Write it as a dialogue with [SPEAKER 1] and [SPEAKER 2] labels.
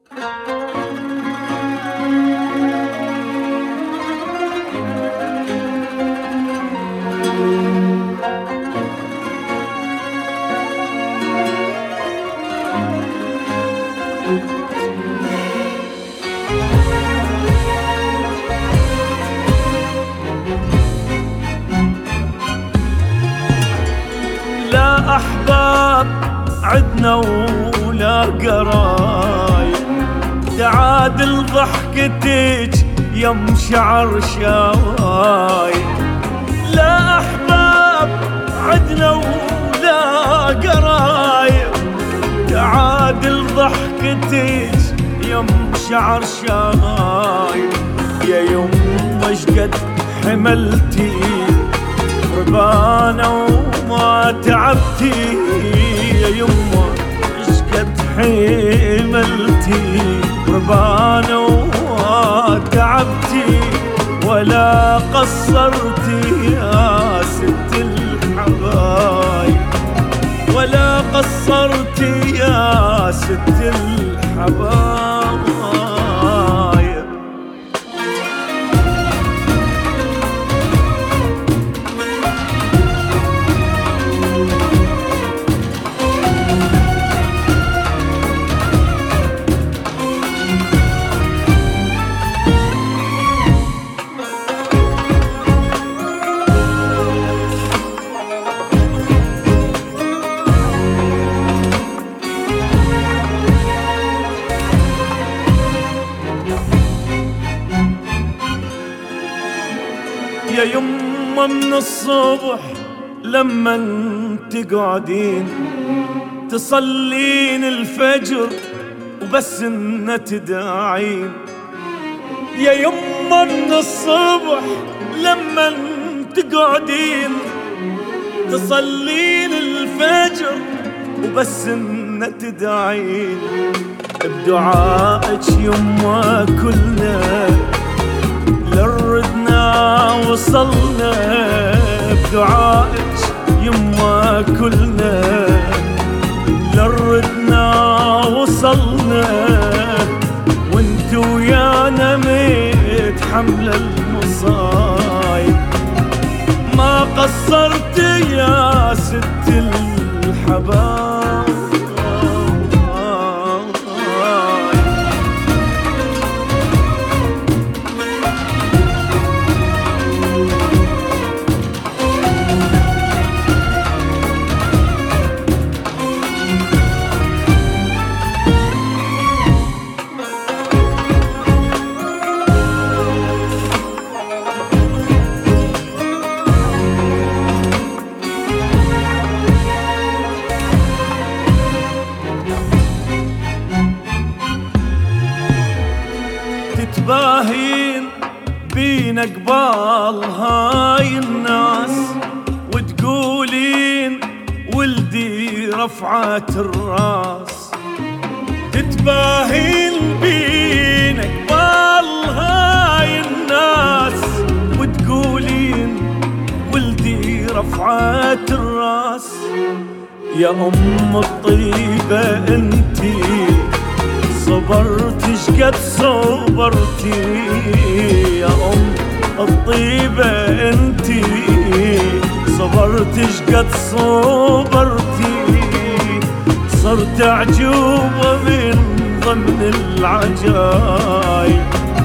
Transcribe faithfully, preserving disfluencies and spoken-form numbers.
[SPEAKER 1] لا أحباب عدنا ولا قرايب، تعادل ضحكتك يم شعر شوايب. لا أحباب عدنا ولا قرايب، تعادل ضحكتك يم شعر شوايب. يا يما شقد حملتي ربانة وما تعبتي، يا يما شقد حملتي ربانة وما تعبتي، ولا قصرتي يا ست الحبايب، ولا قصرتي يا ست الحبايب. يا يما من الصبح لما تقعدين تصلين الفجر وبس ان تدعين. يا يما من الصبح لما تقعدين تصلين الفجر وبس ان تدعين. بدعائك يما كلنا لردنا وصلنا، بدعائك يما كلنا لردنا وصلنا، وانت ويانا متحمل المصايب. ما قصرت يا ست الحبايب. تتباهين بينا قبال هاي الناس، وتقولين ولدي رفعت الراس. تتباهين بينا قبال هاي الناس، وتقولين ولدي رفعت الراس. يا أم الطيبة انتي صبرتي شقد صبرتي، يا أم الطيبة انتي صبرتي شقد صبرتي. صرت أعجوبة من ضمن العجايب،